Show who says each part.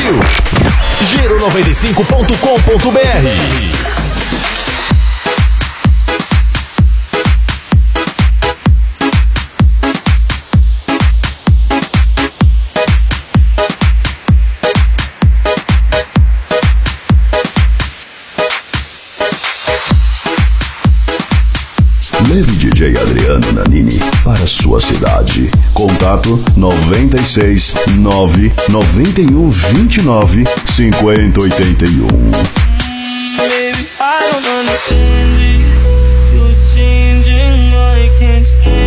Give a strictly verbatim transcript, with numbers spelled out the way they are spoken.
Speaker 1: Brasil. Giro noventa e cinco ponto com ponto br.
Speaker 2: Leve D J Adriano Nanini para sua cidade. Contato noventa e seis, nove noventa e um, vinte e nove, cinquenta, oitenta e um.
Speaker 3: Baby, I don't understand this. You're changing, I can't stand